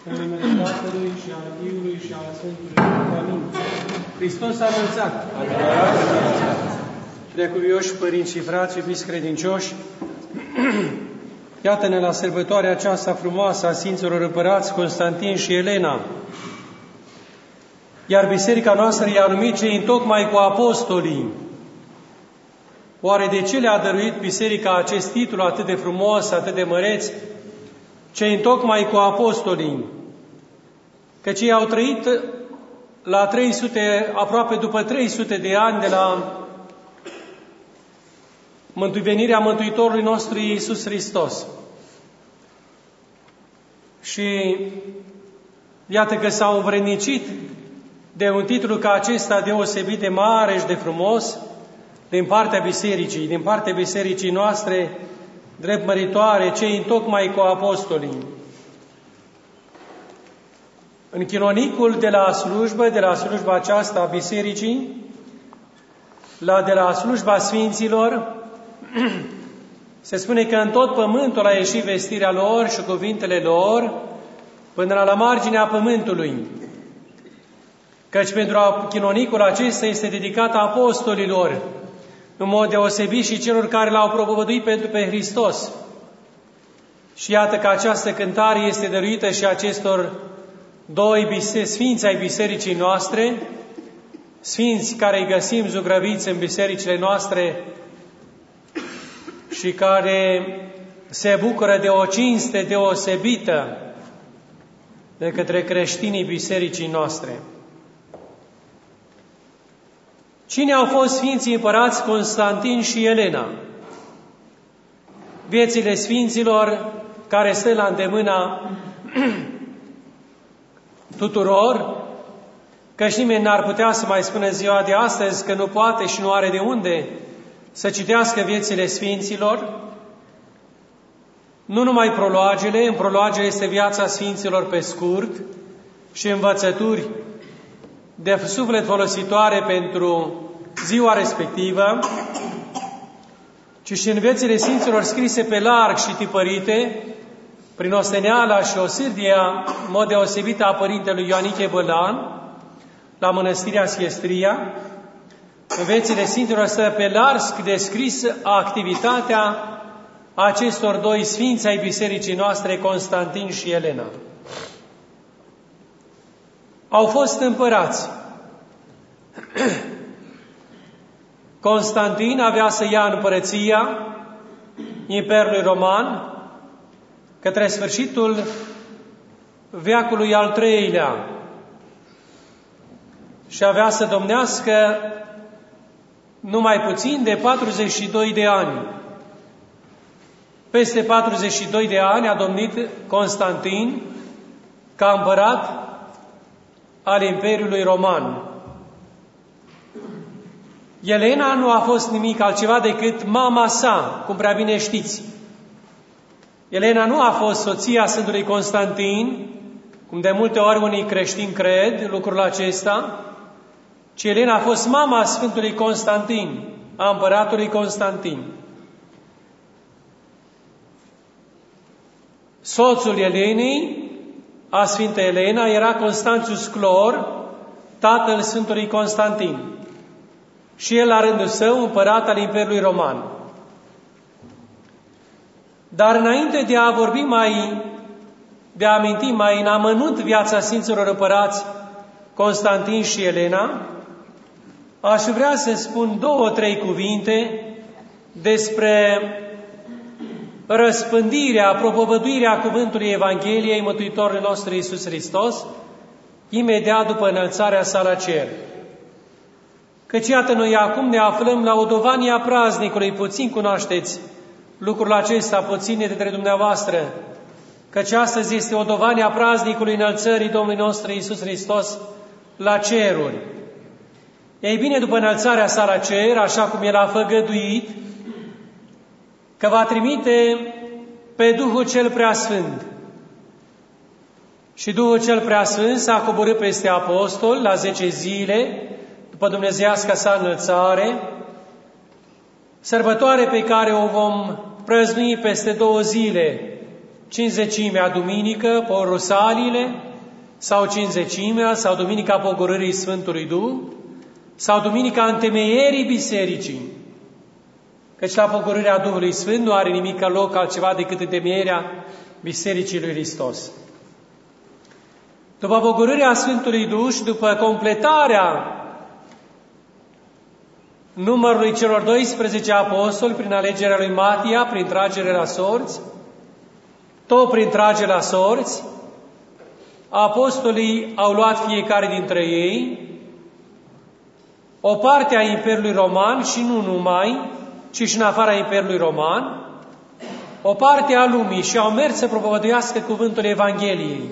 În numele Tatălui și al Fiului și al Sfântului Duh. Amin. Hristos a înălțat. Preacuvioși părinți și frați, iubiți credincioși, iată-ne la sărbătoarea aceasta frumoasă a Sfinților Împărați Constantin și Elena. Iar biserica noastră i-a numit cei întocmai cu apostolii. Oare de ce le-a dăruit biserica acest titlu atât de frumos, atât de măreț, cei întocmai cu apostolii? Căci ei au trăit la 300, aproape după 300 de ani de la venirea Mântuitorului nostru Iisus Hristos. Și iată că s-au învrednicit de un titlu ca acesta deosebit de mare și de frumos din partea bisericii, din partea bisericii noastre, drept măritoare, cei întocmai cu apostolii. În chinonicul de la slujba aceasta a bisericii, de la slujba Sfinților, se spune că în tot pământul a ieșit vestirea lor și cuvintele lor până la marginea pământului. Căci pentru chinonicul acesta este dedicat apostolilor, în mod deosebit și celor care l-au propovăduit pe Hristos. Și iată că această cântare este dăruită și acestor doi sfinți ai bisericii noastre, sfinți care îi găsim zugrăviți în bisericile noastre și care se bucură de o cinste deosebită de către creștinii bisericii noastre. Cine au fost Sfinții Împărați Constantin și Elena? Viețile Sfinților care stă la îndemâna tuturor, căci nimeni n-ar putea să mai spună ziua de astăzi că nu poate și nu are de unde să citească viețile Sfinților. Nu numai prologele, în prologele este viața Sfinților pe scurt și învățături de suflet folositoare pentru ziua respectivă, ci și în viețile Sfinților scrise pe larg și tipărite, prin osteneala și osârdia, în mod deosebit a Părintelui Ioaniche Bălan, la Mănăstirea Siestria, în viețile Sfinților stă pe larg descrisă activitatea acestor doi sfinți ai bisericii noastre, Constantin și Elena. Au fost împărați. Constantin avea să ia împărăția Imperiului Roman către sfârșitul veacului al III-lea și avea să domnească numai puțin de 42 de ani. Peste 42 de ani a domnit Constantin ca împărat al Imperiului Roman. Elena nu a fost nimic altceva decât mama sa, cum prea bine știți. Elena nu a fost soția Sfântului Constantin, cum de multe ori unii creștini cred lucrul acesta, ci Elena a fost mama Sfântului Constantin, a împăratului Constantin. Soțul Elenei, a Sfântă Elena, era Constantius Clor, tatăl Sfântului Constantin. Și el, la rândul său, împărat al Imperiului Roman. Dar înainte de a vorbi de a aminti mai în amănunt viața Sfinților Împărați Constantin și Elena, aș vrea să spun 2-3 cuvinte despre răspândirea, propovăduirea cuvântului Evangheliei Mântuitorului nostru Iisus Hristos, imediat după înălțarea sa la cer. Căci iată, noi acum ne aflăm la odovania praznicului, puțin cunoașteți lucrul acesta, puține dintre dumneavoastră, căci astăzi este odovania praznicului înălțării Domnului nostru Iisus Hristos la ceruri. Ei bine, după înălțarea sa la cer, așa cum El a făgăduit, că va trimite pe Duhul cel Preasfânt. Și Duhul cel Preasfânt s-a coborât peste apostol la 10 zile, după dumnezeiasca sa înălțare, sărbătoare pe care o vom prăznui peste 2 zile, Cincizecimea duminică, porosaliile, sau Cincizecimea, sau Duminica Pogorârii Sfântului Duh, sau Duminica Întemeierii Bisericii. Căci la Pogorârea Duhului Sfânt nu are nimic loc altceva decât întemeierea Bisericii lui Hristos. După Pogorârea Sfântului Duh și după completarea numărului celor 12 apostoli prin alegerea lui Matia, prin tragere la sorți, tot prin tragere la sorți, apostolii au luat fiecare dintre ei o parte a Imperiului Roman și nu numai, ci și în afara Imperiului Roman, o parte a lumii și au mers să propovăduiască cuvântul Evangheliei.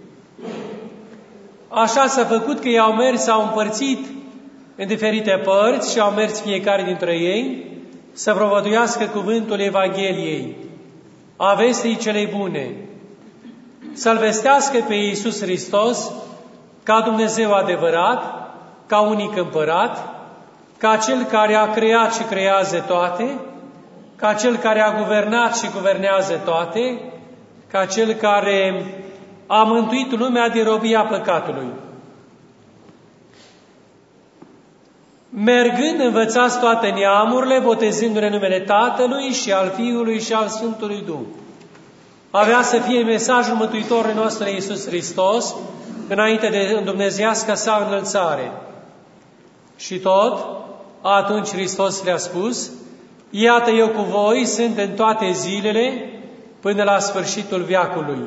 Așa s-a făcut că ei au mers, s-au împărțit în diferite părți și au mers fiecare dintre ei să propovăduiască cuvântul Evangheliei, a vestei celei bune, să-L vestească pe Iisus Hristos ca Dumnezeu adevărat, ca unic împărat, ca Cel care a creat și creează toate, ca Cel care a guvernat și guvernează toate, ca Cel care a mântuit lumea din robia păcatului. Mergând, învățați toate neamurile, botezându-le în numele Tatălui și al Fiului și al Sfântului Duh. Avea să fie mesajul Mântuitorului nostru Iisus Hristos înainte de îndumnezească sa înălțare. Și tot, atunci Hristos le-a spus, iată eu cu voi sunt în toate zilele până la sfârșitul veacului.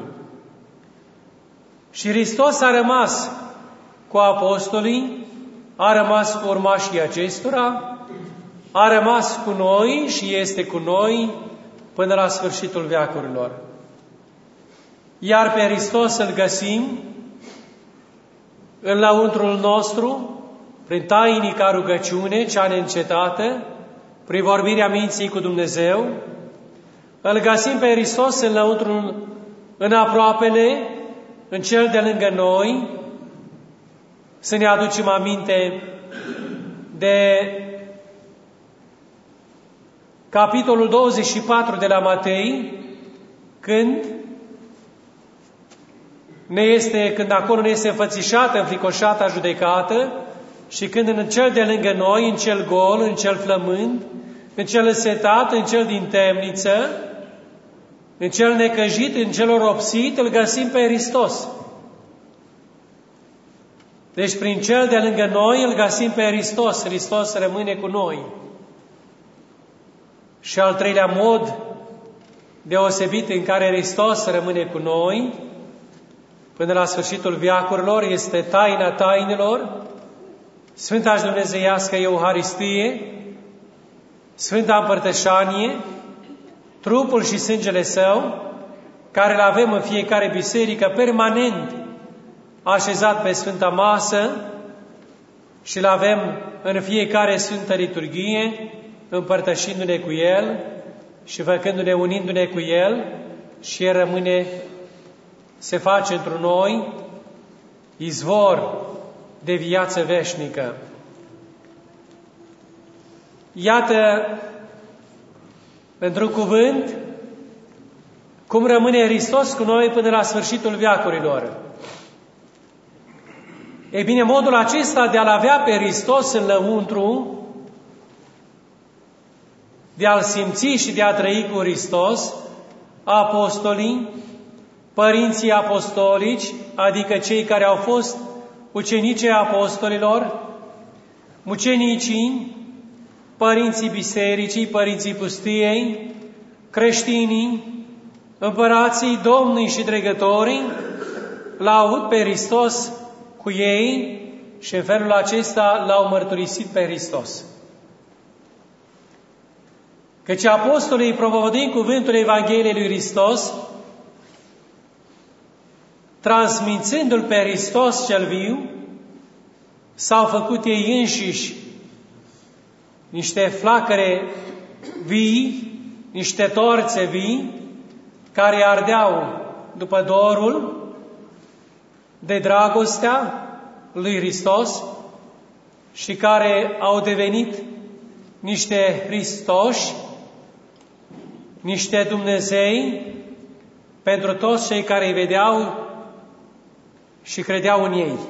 Și Hristos a rămas cu apostolii, a rămas cu urmașii acestora, a rămas cu noi și este cu noi până la sfârșitul veacurilor. Iar pe Hristos îl găsim în lăuntrul nostru, prin tainica rugăciune, cea neîncetată, prin vorbirea minții cu Dumnezeu, îl găsim pe Hristos în lăuntrul, în aproapele, în cel de lângă noi, să ne aducem aminte de capitolul 24 de la Matei, când acolo ne este înfățișată, înfricoșată, judecată, și când în cel de lângă noi, în cel gol, în cel flămând, în cel însetat, în cel din temniță, în cel necăjit, în cel oropsit, îl găsim pe Hristos. Deci prin cel de lângă noi îl găsim pe Hristos. Hristos rămâne cu noi. Și al treilea mod deosebit în care Hristos rămâne cu noi până la sfârșitul veacurilor este taina tainelor, Sfânta și Dumnezeiască Euharistie, Sfânta Împărtășanie, trupul și sângele Său, care îl avem în fiecare biserică permanent așezat pe Sfânta Masă și îl avem în fiecare Sfântă Liturghie, împărtășindu-ne cu El și făcându-ne, unindu-ne cu El, și El rămâne, se face într noi izvor de viață veșnică. Iată, într-un cuvânt, cum rămâne Hristos cu noi până la sfârșitul veacurilor. Ei bine, modul acesta de a-L avea pe Hristos în lăuntru, de a-L simți și de a trăi cu Hristos, apostolii, părinții apostolici, adică cei care au fost ucenicii apostolilor, mucenicii, părinții bisericii, părinții pustiei, creștinii, împărații, domnii și dregătorii, L-au avut pe Hristos cu ei și în felul acesta L-au mărturisit pe Hristos. Căci apostolii, propovăduind cuvântul Evangheliei lui Hristos, transmițându-L pe Hristos cel viu, s-au făcut ei înșiși niște flacăre vii, niște torțe vii, care ardeau după dorul de dragostea lui Hristos și care au devenit niște Hristoși, niște Dumnezei pentru toți cei care îi vedeau și credeau în ei.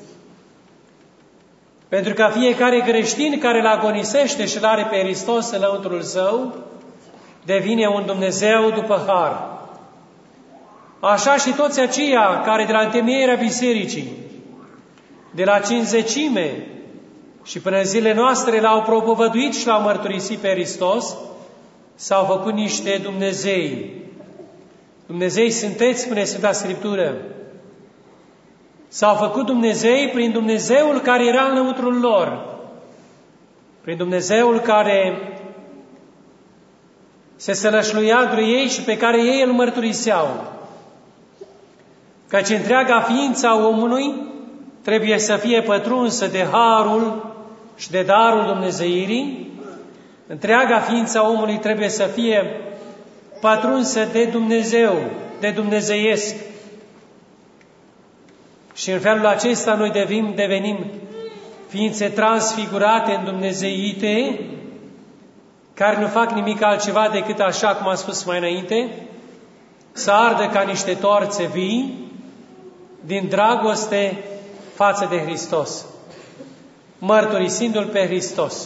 Pentru că fiecare creștin care îl agonisește și îl are pe Hristos în lăuntrul său, devine un Dumnezeu după har. Așa și toți aceia care de la întemeierea bisericii, de la cincizecime și până în zilele noastre l-au propovăduit și l-au mărturisit pe Hristos, s-au făcut niște Dumnezei. Dumnezei sunteți, spune Sfânta Scriptură. S-au făcut Dumnezei prin Dumnezeul care era în lăuntrul lor, prin Dumnezeul care se sălășluia între ei și pe care ei îl mărturiseau. Căci întreaga ființa omului trebuie să fie pătrunsă de harul și de darul dumnezeirii. Întreaga ființa omului trebuie să fie pătrunsă de Dumnezeu, de dumnezeiesc. Și în felul acesta noi devenim ființe transfigurate, îndumnezeite, care nu fac nimic altceva decât, așa cum am spus mai înainte, să ardă ca niște torțe vii din dragoste față de Hristos, mărturisindu-L pe Hristos.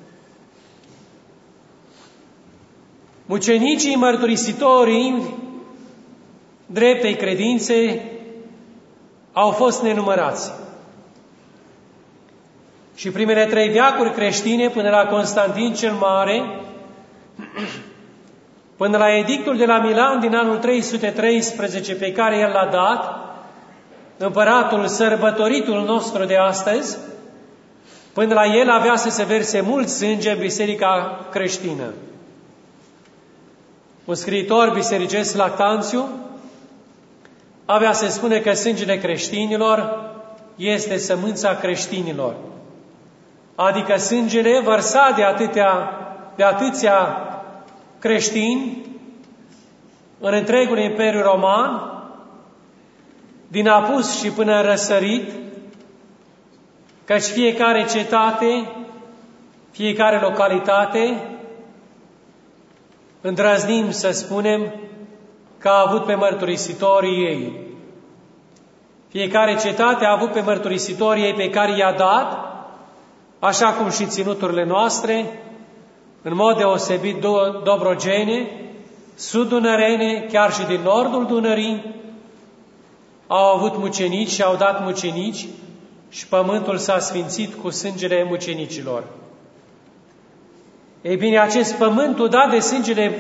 Mucenicii mărturisitorii dreptei credințe au fost nenumărați. Și primele 3 veacuri creștine, până la Constantin cel Mare, până la edictul de la Milan din anul 313 pe care el l-a dat, împăratul sărbătoritul nostru de astăzi, până la el avea să se verse mult sânge în biserica creștină. Un scriitor bisericesc, Lactanțiu, avea să spune că sângele creștinilor este sămânța creștinilor. Adică sângele vărsat de atâția creștini în întregul Imperiu Roman, din apus și până în răsărit, căci fiecare cetate, fiecare localitate, îndrăznim să spunem că a avut pe mărturisitorii ei. Fiecare cetate a avut pe mărturisitorii ei pe care i-a dat, așa cum și ținuturile noastre, în mod deosebit dobrogene, sud-dunărene, chiar și din nordul Dunării, au avut mucenici și au dat mucenici și pământul s-a sfințit cu sângele mucenicilor. Ei bine, acest pământ dat de sângele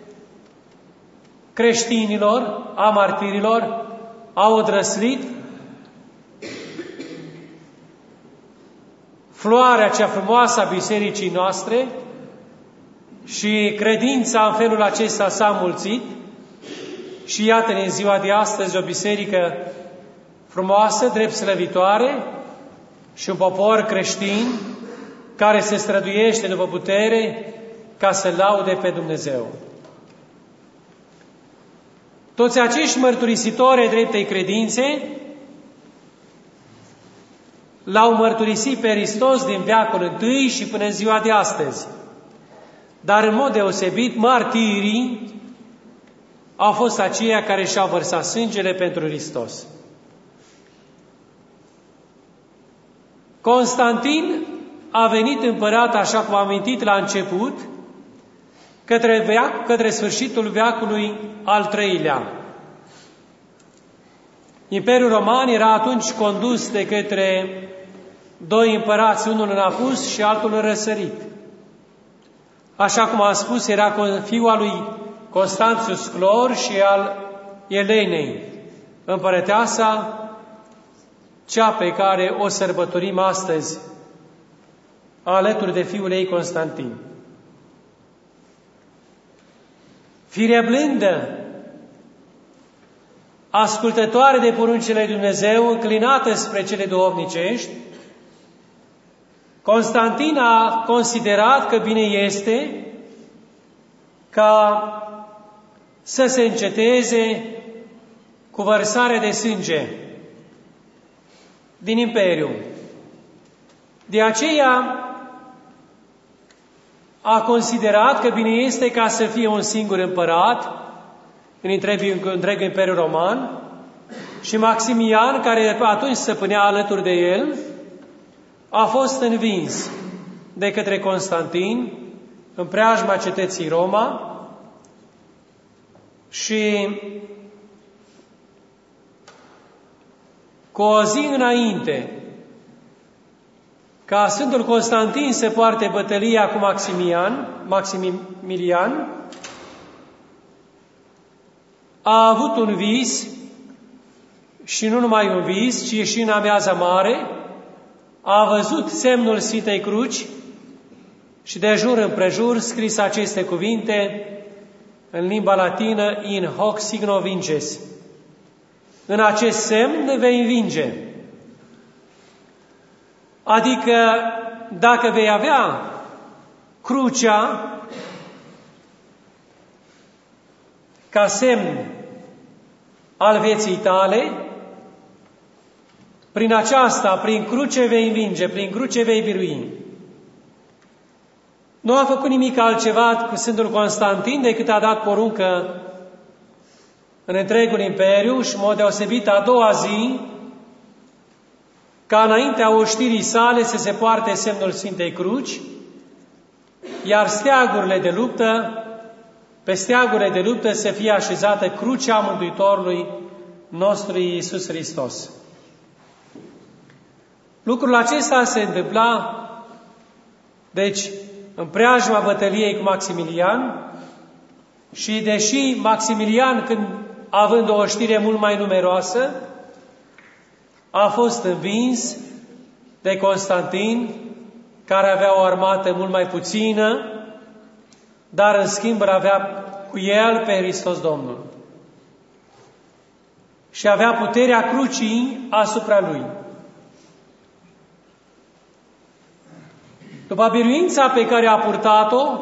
creștinilor, a martirilor, au odrăslit floarea cea frumoasă a bisericii noastre și credința în felul acesta s-a mulțit și iată-ne în ziua de astăzi o biserică frumoasă, drept slăvitoare și un popor creștin care se străduiește după putere ca să laude pe Dumnezeu. Toți acești mărturisitori ai dreptei credințe l-au mărturisit pe Hristos din veacul I și până în ziua de astăzi. Dar în mod deosebit, martirii au fost aceia care și-au vărsat sângele pentru Hristos. Constantin a venit împărat, așa cum am amintit la început, către sfârșitul veacului al III-lea. Imperiul Roman era atunci condus de către 2 împărați, unul în apus și altul în răsărit. Așa cum am spus, era fiul al lui Constantius Clor și al Elenei, împărăteasa, cea pe care o sărbătorim astăzi, alături de fiul ei Constantin. Firea blândă, ascultătoare de poruncile lui Dumnezeu, înclinată spre cele duhovnicești, Constantin a considerat că bine este ca să se înceteze cu vărsarea de sânge din Imperiu. De aceea a considerat că bine este ca să fie un singur împărat, în întreg Imperiul Roman, și Maximian, care atunci stăpânea alături de el, a fost învins de către Constantin în preajma cetății Roma și cu o zi înainte ca Sfântul Constantin să poarte bătălia cu Maximilian, a avut un vis, și nu numai un vis, ci și în amiaza mare, a văzut semnul Sfintei Cruci și de jur împrejur scris aceste cuvinte în limba latină: in hoc signo vinces. În acest semn vei învinge. Adică dacă vei avea crucea ca semn al vieții tale, prin aceasta, prin cruce vei învinge, prin cruce vei birui. Nu a făcut nimic altceva cu Sfântul Constantin decât a dat poruncă în întregul imperiu și, în mod deosebit, a doua zi, ca înaintea oștirii sale să se poarte semnul Sfintei Cruci, iar steagurile de luptă, pe steagurile de luptă să fie așezată crucea Mântuitorului nostru Iisus Hristos. Lucrul acesta se întâmpla, deci, în preajma bătăliei cu Maximilian, și deși Maximilian, când având o oștire mult mai numeroasă, a fost învins de Constantin, care avea o armată mult mai puțină, dar în schimb avea cu el pe Hristos Domnul. Și avea puterea crucii asupra lui. După biruința pe care a purtat-o,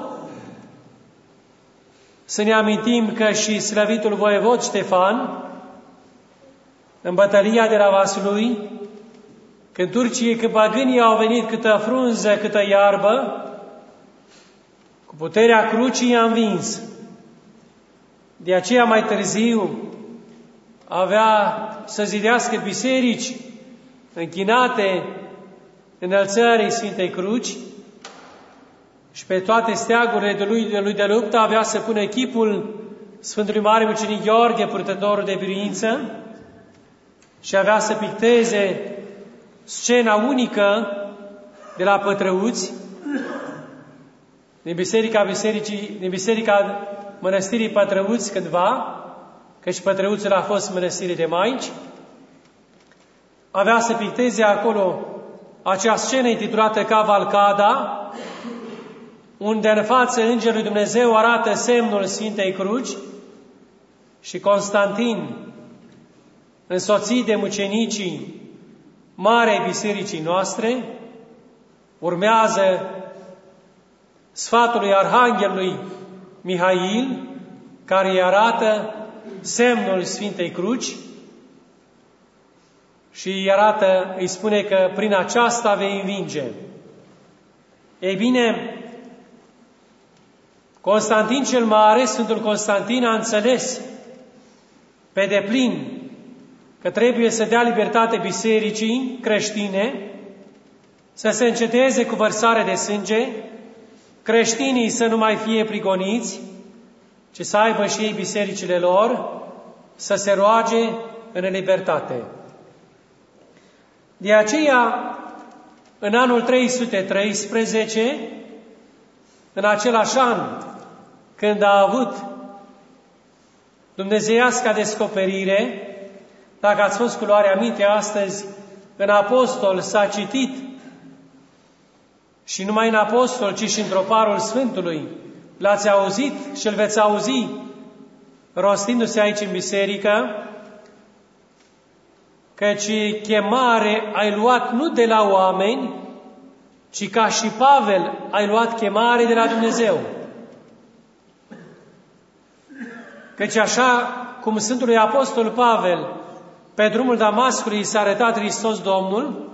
să ne amintim că și slăvitul voievod Ștefan, în bătălia de la Vaslui, când pagânii au venit câtă frunză, câtă iarbă, cu puterea crucii i-a învins. De aceea mai târziu avea să zidească biserici închinate înălțării Sfintei Cruci și pe toate steagurile de lui de luptă avea să pună chipul Sfântului Mare Mucenic Gheorghe, purtătorul de biruință, și avea să picteze scena unică de la Pătrăuți, din biserica mănăstirii Pătrăuți cândva, căci Pătrăuțul a fost mănăstire de maici, avea să picteze acolo acea scenă intitulată Cavalcada, unde în față Îngerul lui Dumnezeu arată semnul Sfintei Cruci și Constantin, însoțit de mucenicii Marei Bisericii noastre, urmează sfatului Arhanghelului Mihail, care îi arată semnul Sfintei Cruci și îi spune că prin aceasta vei învinge. Ei bine, Constantin cel Mare, Sfântul Constantin, a înțeles pe deplin că trebuie să dea libertate bisericii creștine, să se înceteze cu vărsare de sânge, creștinii să nu mai fie prigoniți, ci să aibă și ei bisericile lor, să se roage în libertate. De aceea, în anul 313, în același an, când a avut dumnezeiasca descoperire, dacă ați fost cu luarea minte astăzi, în Apostol s-a citit, și numai în Apostol, ci și în Troparul Sfântului, l-ați auzit și îl veți auzi rostindu-se aici în biserică, căci chemare ai luat nu de la oameni, ci ca și Pavel ai luat chemare de la Dumnezeu. Căci așa cum Sfântului Apostol Pavel pe drumul Damascului s-a arătat Hristos Domnul,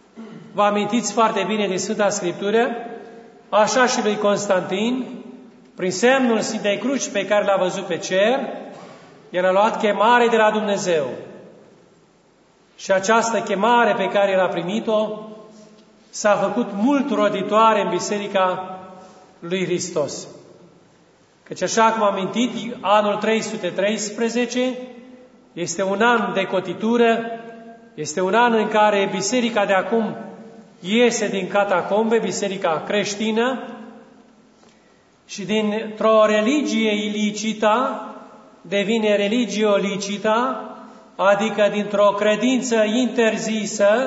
vă amintiți foarte bine din Sfânta Scriptură, așa și lui Constantin, prin semnul Sfintei Cruci pe care l-a văzut pe cer, el a luat chemare de la Dumnezeu. Și această chemare pe care el a primit-o s-a făcut mult roditoare în Biserica lui Hristos. Căci așa cum am amintit, anul 313 este un an de cotitură, este un an în care biserica de acum iese din catacombe, biserica creștină, și dintr-o religie ilicită devine religio licita, adică dintr-o credință interzisă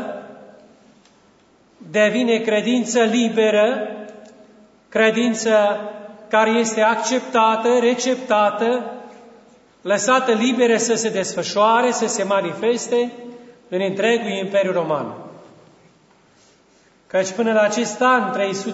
devine credință liberă, credință care este acceptată, receptată, lăsată liberă să se desfășoare, să se manifeste în întregul Imperiu Roman. Căci până la acest an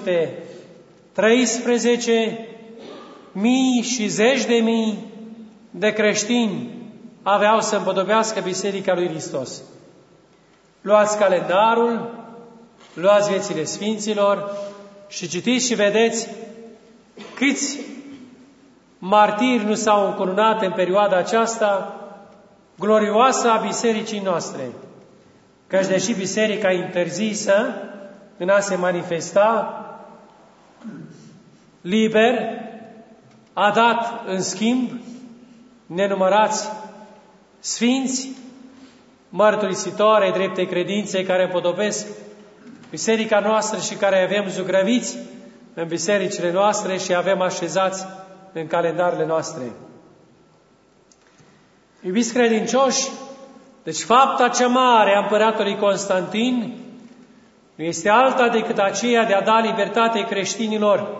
313, mii și zeci de mii de creștini aveau să împodobească Biserica lui Hristos. Luați calendarul, luați viețile Sfinților și citiți și vedeți câți martiri nu s-au încununat în perioada aceasta glorioasă a bisericii noastre. Căci deși biserica interzisă în a se manifesta liber, a dat în schimb nenumărați sfinți, mărturisitori ai dreptei credințe care împodobesc biserica noastră și care avem zugrăviți în bisericile noastre și avem așezați în calendarele noastre. Iubiți credincioși, deci fapta cea mare a împăratului Constantin nu este alta decât aceea de a da libertate creștinilor.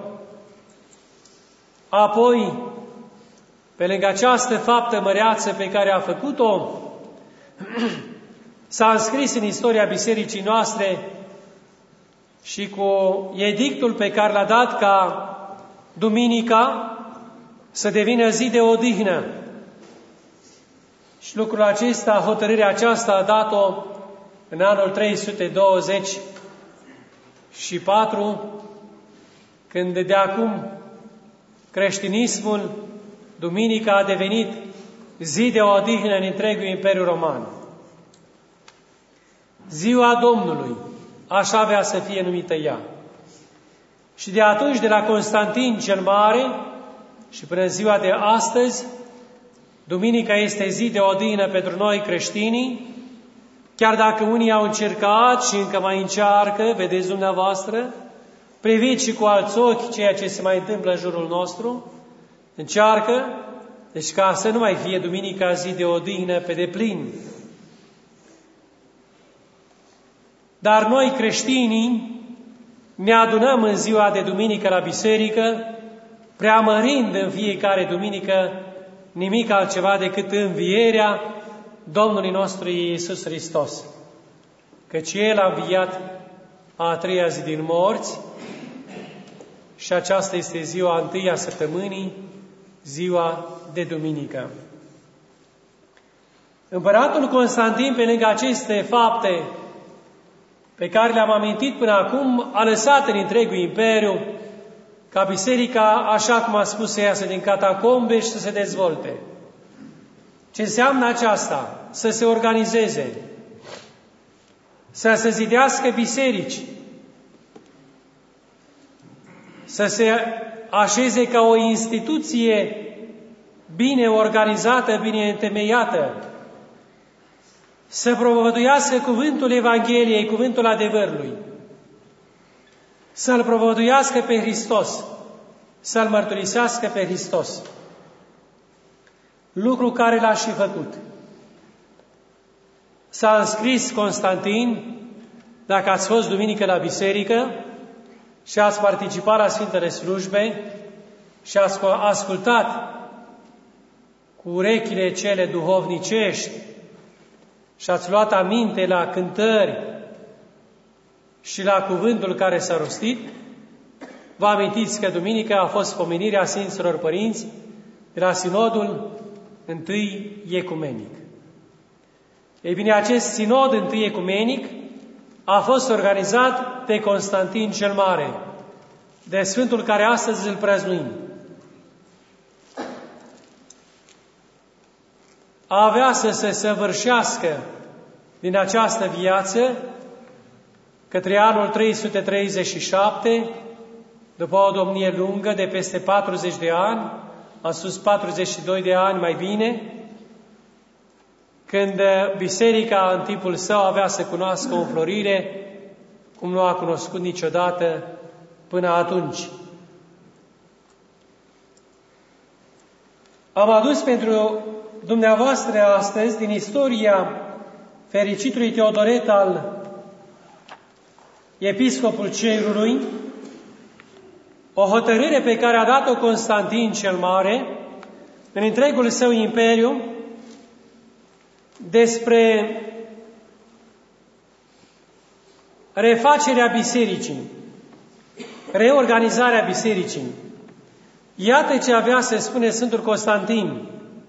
Apoi, pe lângă această faptă măreață pe care a făcut-o, s-a înscris în istoria bisericii noastre și cu edictul pe care l-a dat ca duminica să devină zi de odihnă. Și lucrul acesta, hotărârea aceasta a dat-o în anul 324, când de acum creștinismul, duminica a devenit zi de odihnă în întregul Imperiu Roman. Ziua Domnului, așa avea să fie numită ea. Și de atunci, de la Constantin cel Mare și până în ziua de astăzi, duminica este zi de odihnă pentru noi creștinii, chiar dacă unii au încercat și încă mai încearcă, vedeți dumneavoastră, priviți și cu alți ochi ceea ce se mai întâmplă în jurul nostru, încearcă, deci ca să nu mai fie duminica zi de odihnă pe deplin. Dar noi creștinii ne adunăm în ziua de duminică la biserică, preamărind în fiecare duminică nimic altceva decât învierea Domnului nostru Iisus Hristos. Căci El a înviat a treia zi din morți și aceasta este ziua întâia săptămânii, ziua de duminică. Împăratul Constantin, pe lângă aceste fapte pe care le-am amintit până acum, a lăsat în întregul imperiu ca biserica, așa cum a spus, să iasă din catacombe și să se dezvolte. Ce înseamnă aceasta? Să se organizeze, să se zidească biserici, să se așeze ca o instituție bine organizată, bine întemeiată, să propovăduiască cuvântul Evangheliei, cuvântul adevărului, să-L propovăduiască pe Hristos, să-L mărturisească pe Hristos. Lucru care l-a și făcut. S-a înscris Constantin, dacă ați fost duminică la biserică și ați participat la Sfintele Slujbe și ați ascultat cu urechile cele duhovnicești și ați luat aminte la cântări și la cuvântul care s-a rostit, vă amintiți că duminică a fost pomenirea Sfinților Părinți de la Sinodul Întâi Ecumenic. Ei bine, acest Sinod Întâi Ecumenic a fost organizat de Constantin cel Mare, de Sfântul care astăzi îl prăznuim. avea să se săvârșească din această viață către anul 337, după o domnie lungă de peste 40 de ani, am spus 42 de ani mai bine, când biserica în timpul său avea să cunoască o înflorire cum nu a cunoscut niciodată până atunci. Am adus pentru dumneavoastră astăzi, din istoria fericitului Teodoret al episcopul Cerului, o hotărâre pe care a dat-o Constantin cel Mare în întregul său imperiu despre refacerea bisericii, reorganizarea bisericii. Iată ce avea să spune Sfântul Constantin.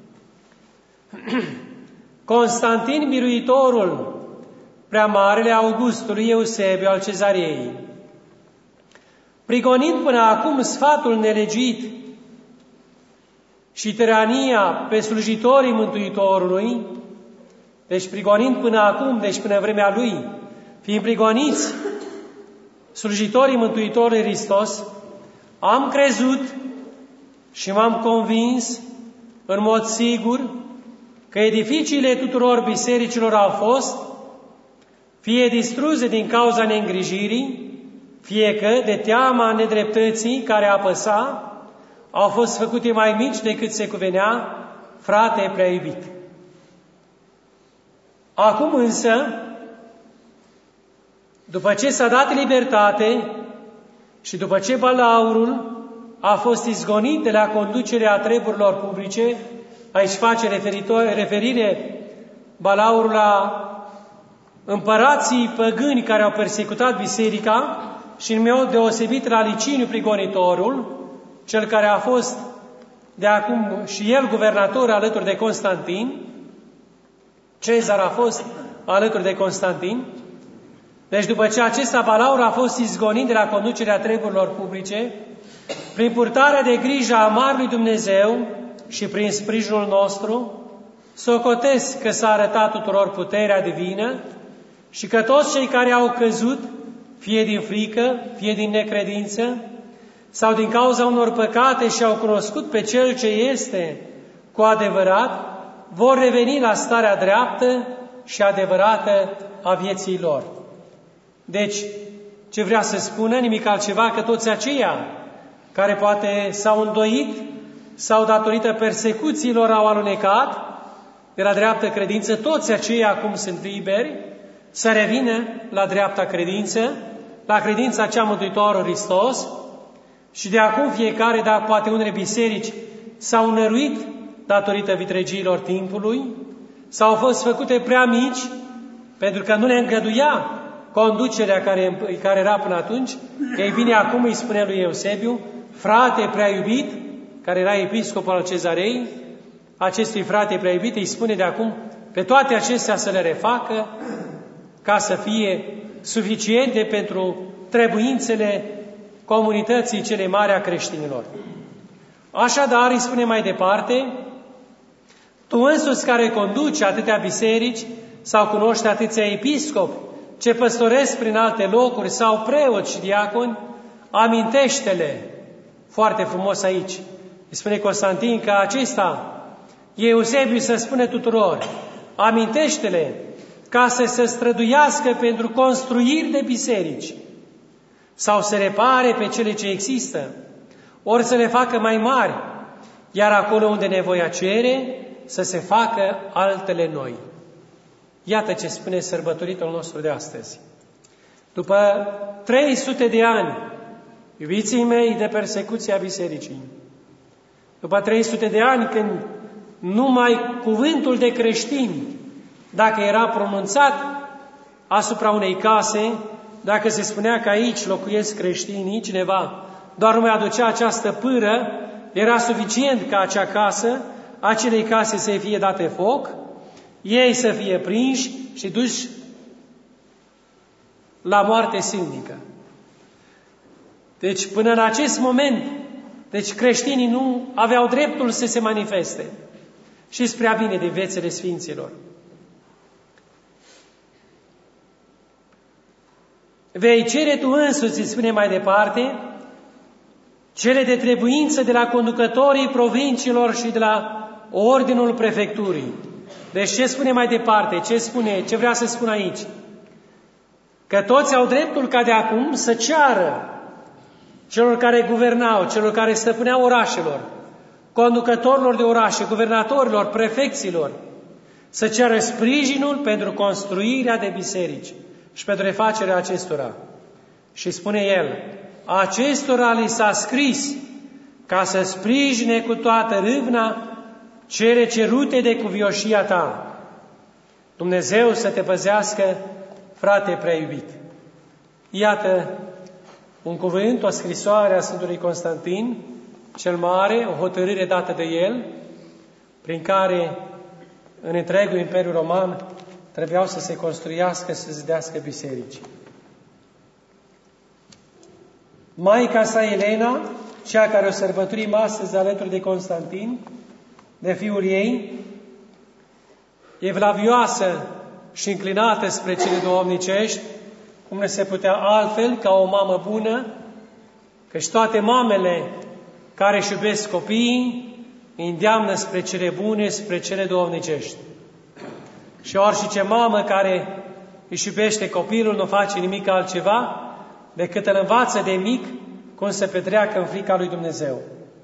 Constantin, biruitorul preamarele Augustului Eusebiu al Cezarei, prigonind până acum sfatul nelegit și tirania pe slujitorii Mântuitorului, deci prigonind până acum, deci până vremea lui, fiind prigoniți slujitorii Mântuitorului Hristos, am crezut și m-am convins în mod sigur că edificiile tuturor bisericilor au fost fie distruse din cauza neîngrijirii, fie că, de teama nedreptății care apăsa, au fost făcute mai mici decât se cuvenea, frate prea iubit. Acum însă, după ce s-a dat libertate și după ce balaurul a fost izgonit de la conducerea treburilor publice, aici face referire balaurul la împărații păgâni care au persecutat biserica și în mod deosebit la Liciniu Prigonitorul, cel care a fost de acum și el guvernator alături de Constantin, Cezar a fost alături de Constantin. Deci după ce acesta balaur a fost izgonit de la conducerea treburilor publice, prin purtarea de grijă a Marului Dumnezeu și prin sprijinul nostru, socotesc că s-a arătat tuturor puterea divină și că toți cei care au căzut, fie din frică, fie din necredință, sau din cauza unor păcate și au cunoscut pe Cel ce este cu adevărat, vor reveni la starea dreaptă și adevărată a vieții lor. Deci, ce vrea să spună? Nimic altceva, că toți aceia care poate s-au îndoit sau datorită persecuțiilor au alunecat de la dreaptă credință, toți aceia acum sunt liberi să revină la dreapta credință, la credința cea Mântuitorul Hristos, și de acum fiecare, dar poate unele biserici s-au năruit datorită vitregiilor timpului, sau au fost făcute prea mici, pentru că nu le îngăduia conducerea care era până atunci. Ei bine, acum îi spune lui Eusebiu, frate prea iubit, care era episcopul al Cezarei, acestui frate prea iubit îi spune de acum pe toate acestea să le refacă, ca să fie suficiente pentru trebuințele comunității cele mari a creștinilor. Așadar, îi spune mai departe, tu însuți care conduci atâtea biserici sau cunoști atâția episcopi ce păstoresc prin alte locuri sau preoți și diaconi, amintește-le, foarte frumos aici, îi spune Constantin că acesta, Eusebiu să spune tuturor, amintește-le ca să se străduiască pentru construiri de biserici sau să repare pe cele ce există, ori să le facă mai mari, iar acolo unde nevoia cere, să se facă altele noi. Iată ce spune sărbătoritul nostru de astăzi. După 300 de ani, iubiții mei, de persecuția bisericii, după 300 de ani când numai cuvântul de creștin, dacă era pronunțat asupra unei case, dacă se spunea că aici locuiesc creștinii, cineva doar nu mai aducea această pâră, era suficient ca acea casă, acelei case să fie date foc, ei să fie prinși și duși la moarte silnică. Deci până în acest moment, deci creștinii nu aveau dreptul să se manifeste. și spre bine de viețile Sfinților. Vei cere tu însuți, îți spune mai departe, cele de trebuință de la conducătorii provinciilor și de la ordinul prefecturii. Deci ce spune mai departe? Ce vrea să spun aici? Că toți au dreptul ca de acum să ceară celor care guvernau, celor care stăpâneau orașelor, conducătorilor de orașe, guvernatorilor, prefecților, să ceară sprijinul pentru construirea de biserici și pentru refacerea acestora. Și spune el, acestora li s-a scris ca să sprijine cu toată râvna cele cerute de cuvioșia ta. Dumnezeu să te păzească, frate prea iubit. Iată un cuvânt, o scrisoare a Sfântului Constantin cel Mare, o hotărâre dată de el, prin care în întregul Imperiu Roman trebuiau să se construiască, să se zidească biserici. Maica sa Elena, cea care o sărbătorim astăzi alături de Constantin, de fiul ei, evlavioasă și înclinată spre cele duhovnicești, cum ne se putea altfel, ca o mamă bună, căci toate mamele care își iubesc copiii, îi îndeamnă spre cele bune, spre cele duhovnicești. Și orice mamă care își iubește copilul nu face nimic altceva decât îl învață de mic cum să petreacă în frica lui Dumnezeu.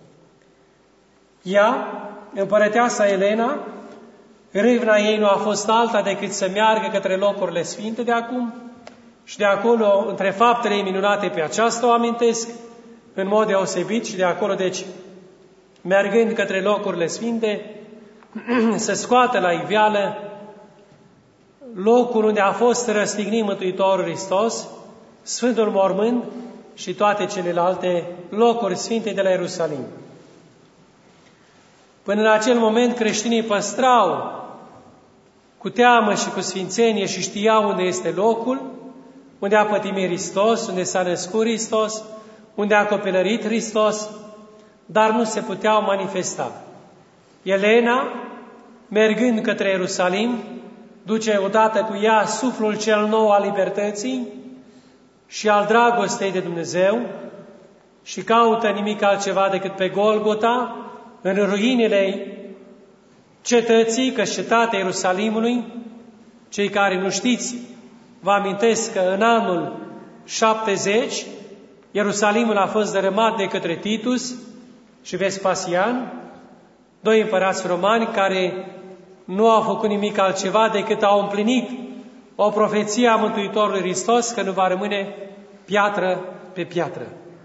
Ea, împărăteasa Elena, râvna ei nu a fost alta decât să meargă către locurile sfinte de acum și de acolo, între faptele minunate pe aceasta o amintesc, în mod deosebit și de acolo, deci, mergând către locurile sfinte, să scoată la iveală locul unde a fost răstignit Mântuitorul Hristos, Sfântul Mormânt și toate celelalte locuri sfinte de la Ierusalim. Până în acel moment creștinii păstrau cu teamă și cu sfințenie și știau unde este locul, unde a pătimit Hristos, unde s-a născut Hristos, unde a copilărit Hristos, dar nu se puteau manifesta. Elena, mergând către Ierusalim, duce odată cu ea suflul cel nou al libertății și al dragostei de Dumnezeu și caută nimic altceva decât pe Golgota, în ruinele cetății, că cetatea Ierusalimului, cei care nu știți, vă amintesc că în anul 70, Ierusalimul a fost dărâmat de către Titus și Vespasian, doi împărați romani care nu au făcut nimic altceva decât au împlinit o profeție a Mântuitorului Hristos că nu va rămâne piatră pe piatră.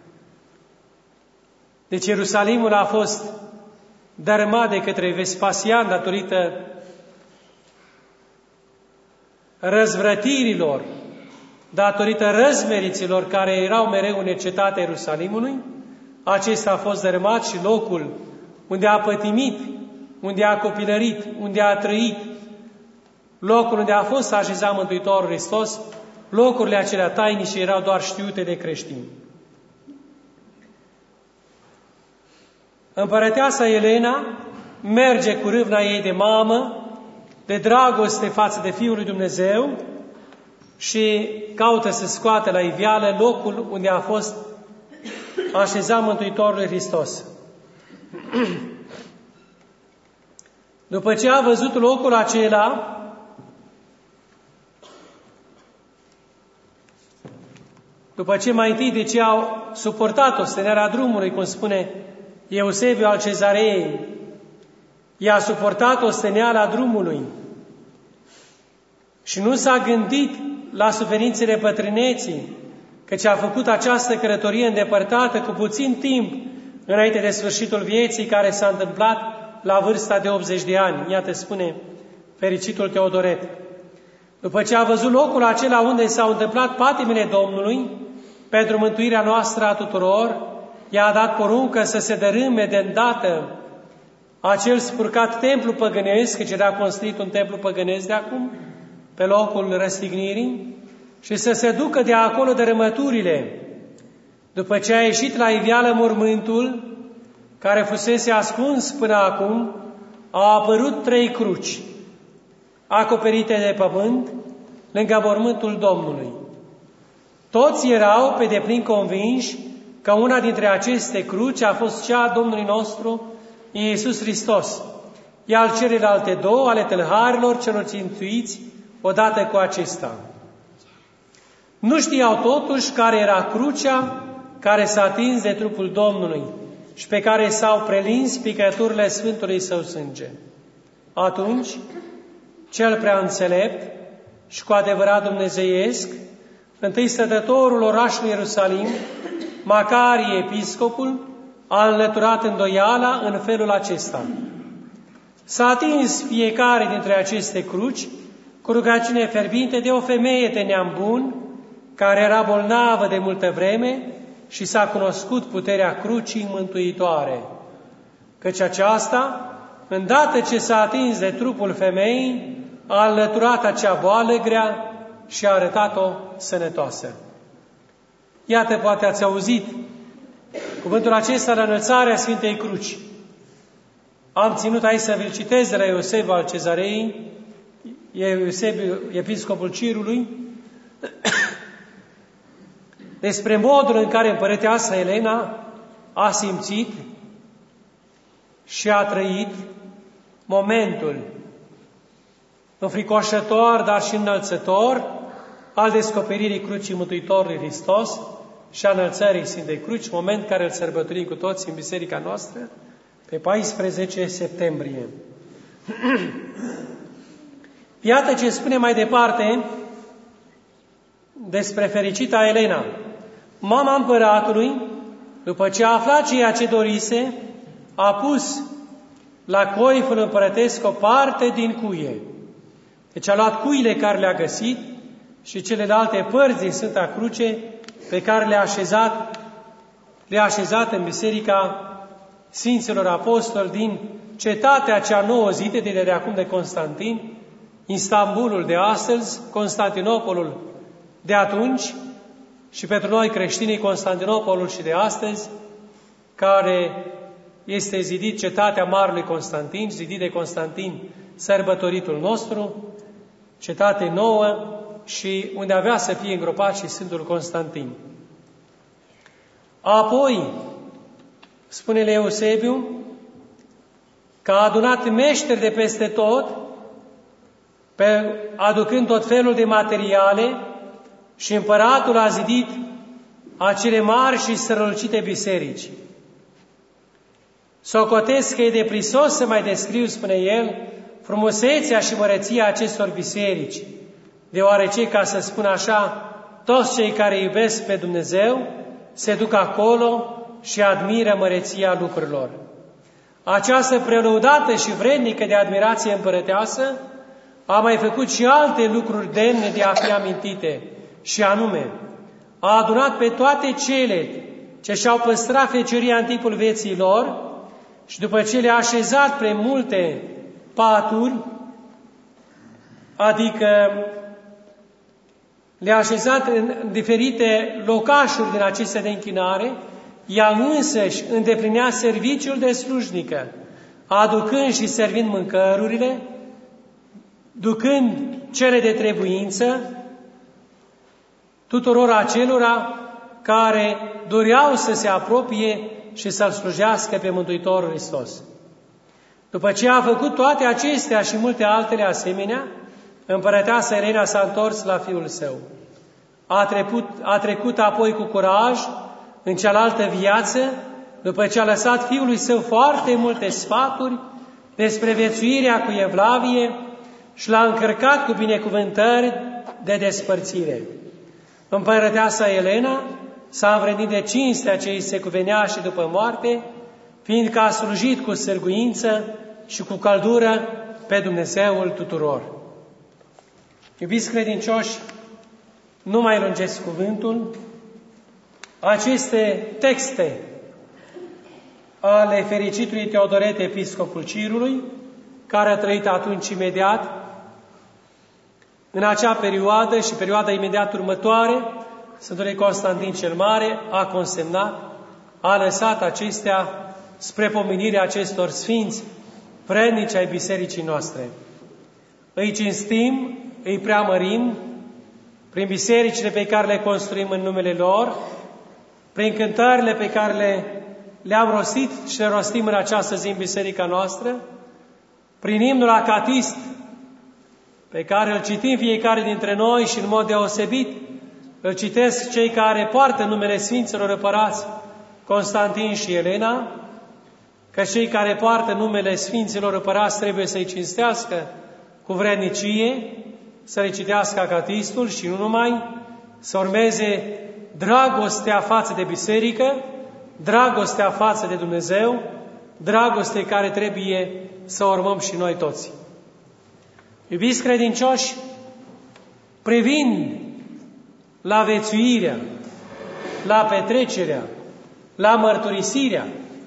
Deci Ierusalimul a fost dărâmat de către Vespasian datorită răzvrătirilor, datorită răzmeriților care erau mereu în cetatea Ierusalimului. Acesta a fost dărâmat și locul unde a pătimit, unde a copilărit, unde a trăit, locul unde a fost așezat Mântuitorul Hristos, locurile acelea tainice erau doar știute de creștini. Împărăteasa Elena merge cu râvna ei de mamă, de dragoste față de Fiul lui Dumnezeu și caută să scoată la iveală locul unde a fost așezat Mântuitorul Hristos. După ce a văzut locul acela, după ce mai întâi de ce au suportat ostenerea drumului, cum spune Eusebiu al Cezareei, i-a suportat osteneala drumului și nu s-a gândit la suferințele bătrâneții, căci a făcut această călătorie îndepărtată cu puțin timp înainte de sfârșitul vieții, care s-a întâmplat la vârsta de 80 de ani. Iată, spune fericitul Teodoret. După ce a văzut locul acela unde s-au întâmplat patimile Domnului pentru mântuirea noastră a tuturor, i-a dat poruncă să se dărâme de îndată acel spurcat templu păgânesc, căci era construit un templu păgânesc de acum, pe locul răstignirii, și să se ducă de acolo dărâmăturile. După ce a ieșit la iveală mormântul, care fusese ascuns până acum, au apărut 3 cruci, acoperite de pământ, lângă mormântul Domnului. Toți erau pe deplin convinși că una dintre aceste cruci a fost cea a Domnului nostru, Iisus Hristos, iar celelalte 2 ale tâlharilor celor țintuiți odată cu acesta. Nu știau totuși care era crucea care s-a atins de trupul Domnului și pe care s-au prelins picăturile Sfântului Său sânge. Atunci, cel prea înțelept și cu adevărat dumnezeiesc, întâi stătătorul orașului Ierusalim, Macarie episcopul, a înlăturat îndoiala în felul acesta. S-a atins fiecare dintre aceste cruci cu rugăciune fierbinte de o femeie de neam bun, care era bolnavă de multă vreme și s-a cunoscut puterea crucii mântuitoare. Căci aceasta, îndată ce s-a atins de trupul femeii, a înlăturat acea boală grea și a arătat-o sănătoasă. Iată, poate ați auzit cuvântul acesta la înălțarea Sfintei Cruci. Am ținut aici să vi-l citez de la Iosef al Cezarei, Iosef, episcopul Cirului, despre modul în care împărăteasa Elena a simțit și a trăit momentul înfricoșător, dar și înălțător al descoperirii crucii Mântuitorului Hristos și a înălțării Sfintei Cruci, moment care îl sărbătorim cu toți în biserica noastră pe 14 septembrie. Iată ce spune mai departe despre fericita Elena. Mama împăratului, după ce a aflat ceea ce dorise, a pus la coiful împărătesc o parte din cuie. Deci a luat cuile care le-a găsit și celelalte părți din Sfânta Cruce pe care le-a așezat în biserica Sfinților Apostoli din cetatea cea nouă zită de acum de Constantin, Istanbulul de astăzi, Constantinopolul de atunci și pentru noi creștinii Constantinopolul și de astăzi, care este zidit cetatea Marelui Constantin, zidit de Constantin, sărbătoritul nostru, cetate nouă și unde avea să fie îngropat și Sfântul Constantin. Apoi, spune Eusebiu, că a adunat meșteri de peste tot, aducând tot felul de materiale, și împăratul a zidit acele mari și strălucite biserici. Socotesc că e de prisos să mai descriu, spune el, frumusețea și măreția acestor biserici, deoarece, ca să spun așa, toți cei care iubesc pe Dumnezeu se duc acolo și admiră măreția lucrurilor. Această prelăudată și vrednică de admirație împărăteasă a mai făcut și alte lucruri demne de a fi amintite, și anume, a adunat pe toate cele ce și-au păstrat fecioria în timpul vieții lor și după ce le-a așezat pe multe paturi, adică le-a așezat în diferite locașuri din acestea de închinare, ea însăși îndeplinea serviciul de slujnică, aducând și servind mâncărurile, ducând cele de trebuință tuturor acelora care doreau să se apropie și să-L slujească pe Mântuitorul Hristos. După ce a făcut toate acestea și multe altele asemenea, împărăteasa Elena s-a întors la fiul său. A trecut apoi cu curaj în cealaltă viață, după ce a lăsat fiului său foarte multe sfaturi despre viețuirea cu Evlavie și l-a încărcat cu binecuvântări de despărțire. Împărăteasa Elena s-a învrednit de cinstea ce îi se cuvenea și după moarte, fiindcă a slujit cu sârguință și cu căldură pe Dumnezeul tuturor. Iubiți credincioși, nu mai lungesc cuvântul, aceste texte ale fericitului Teodoret, episcopul Cirului, care a trăit atunci imediat, în acea perioadă și perioada imediat următoare, Sfântul Constantin cel Mare a consemnat, a lăsat acestea spre pomenirea acestor sfinți vrednici ai bisericii noastre. Îi cinstim, îi preamărim prin bisericile pe care le construim în numele lor, prin cântările pe care le-am rostit și le rostim în această zi în biserica noastră, prin imnul acatist pe care îl citim fiecare dintre noi și în mod deosebit îl citesc cei care poartă numele Sfinților Împărați Constantin și Elena, că cei care poartă numele Sfinților Împărați trebuie să-i cinstească cu vrednicie, să le citească acatistul și nu numai, să urmeze dragostea față de biserică, dragostea față de Dumnezeu, dragoste care trebuie să urmăm și noi toți. Iubiți credincioși, privind la viețuirea, la petrecerea, la mărturisirea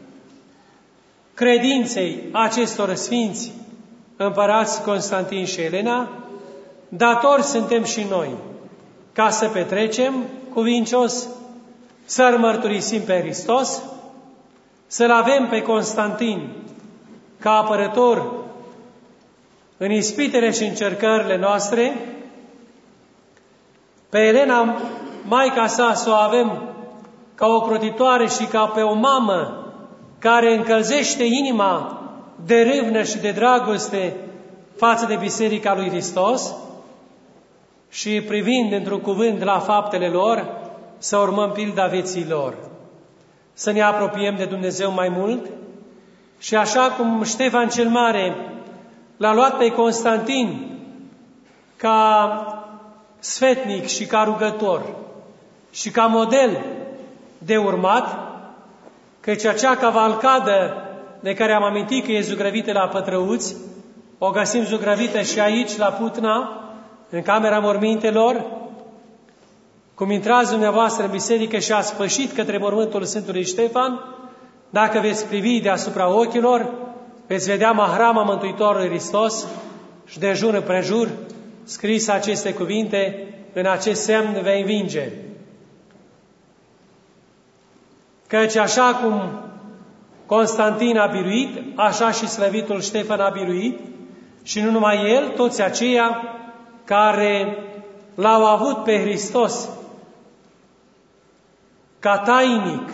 credinței acestor sfinți împărați Constantin și Elena, datori suntem și noi ca să petrecem cuvincios, să-L mărturisim pe Hristos, să-L avem pe Constantin ca apărător în ispitele și încercările noastre, pe Elena, maica sa, să o avem ca o crotitoare și ca pe o mamă care încălzește inima de râvnă și de dragoste față de Biserica lui Hristos și privind într-un cuvânt la faptele lor, să urmăm pilda vieții lor. Să ne apropiem de Dumnezeu mai mult și așa cum Ștefan cel Mare l-a luat pe Constantin ca sfetnic și ca rugător și ca model de urmat, căci acea cavalcadă de care am amintit că e zugrăvită la Pătrăuți, o găsim zugrăvită și aici, la Putna, în camera mormintelor. Cum intrați dumneavoastră în biserică și ați pășit către mormântul Sfântului Ștefan, dacă veți privi deasupra ochilor, veți vedea mahrama Mântuitorului Hristos și de jur împrejur scris aceste cuvinte: în acest semn vei învinge. Căci așa cum Constantin a biruit, așa și slăvitul Ștefan a biruit, și nu numai el, toți aceia care l-au avut pe Hristos ca tainic,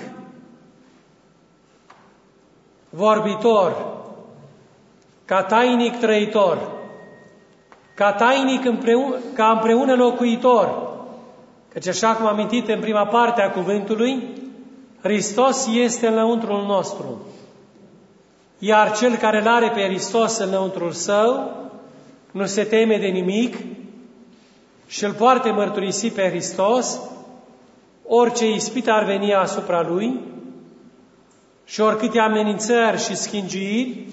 vorbitor, ca tainic trăitor, ca tainic împreună locuitor, căci așa cum am amintit în prima parte a cuvântului, Hristos este înăuntrul nostru, iar cel care l-are pe Hristos înăuntrul său nu se teme de nimic și îl poartă mărturisit pe Hristos, orice ispită ar veni asupra lui și oricâte amenințări și schingiiri,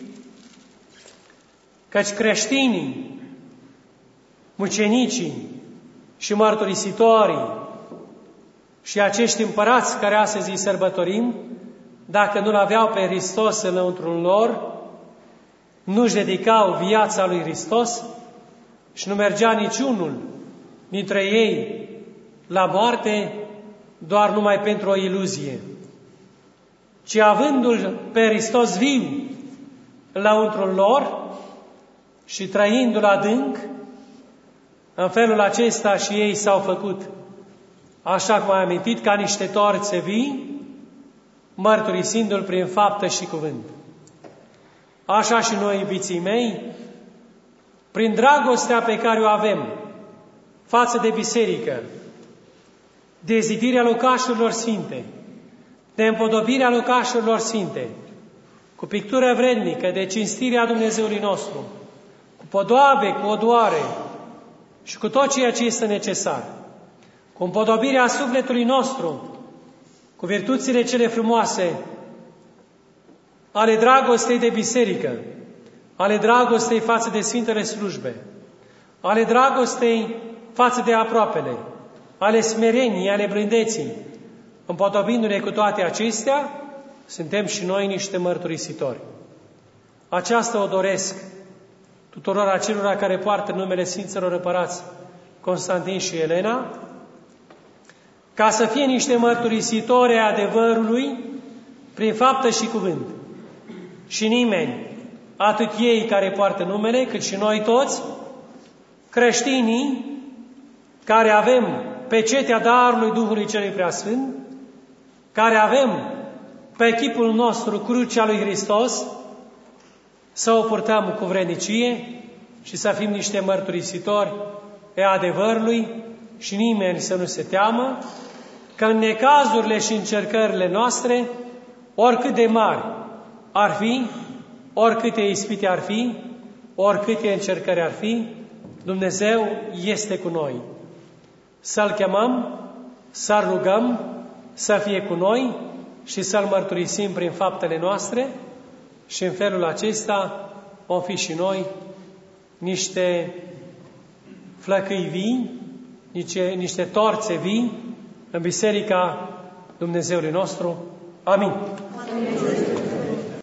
căci creștinii, mucenicii și mărturisitorii și acești împărați care astăzi îi sărbătorim, dacă nu-L aveau pe Hristos înăuntrul lor, nu-și dedicau viața lui Hristos și nu mergea niciunul dintre ei la moarte doar numai pentru o iluzie, ci avându-L pe Hristos viu înăuntrul lor și trăindu-L adânc, în felul acesta și ei s-au făcut, așa cum am amintit, ca niște torțe vii, mărturisindu-L prin faptă și cuvânt. Așa și noi, iubiții mei, prin dragostea pe care o avem față de biserică, de zidirea locașurilor sfinte, de împodobirea locașurilor sfinte, cu pictură vrednică de cinstirea Dumnezeului nostru, cu podoabe, cu odoare și cu tot ceea ce este necesar, cu împodobirea sufletului nostru, cu virtuțile cele frumoase ale dragostei de biserică, ale dragostei față de Sfintele Slujbe, ale dragostei față de aproapele, ale smereniei, ale blândeții, împodobindu-ne cu toate acestea, suntem și noi niște mărturisitori. Aceasta o doresc tuturor acelora care poartă numele Sfinților Împărați Constantin și Elena, ca să fie niște mărturisitori ai adevărului prin faptă și cuvânt. Și nimeni atât ei care poartă numele, cât și noi toți, creștinii care avem pecetea darului Duhului Celui Preasfânt, care avem pe chipul nostru crucea lui Hristos, să o purtăm cu vrednicie și să fim niște mărturisitori pe adevărului și nimeni să nu se teamă că în necazurile și încercările noastre, oricât de mari ar fi, oricâte ispite ar fi, oricâte încercări ar fi, Dumnezeu este cu noi. Să-L chemăm, să-L rugăm, să fie cu noi și să-L mărturisim prin faptele noastre și în felul acesta vom fi și noi niște flăcăi vii, niște torțe vii în Biserica Dumnezeului nostru. Amin.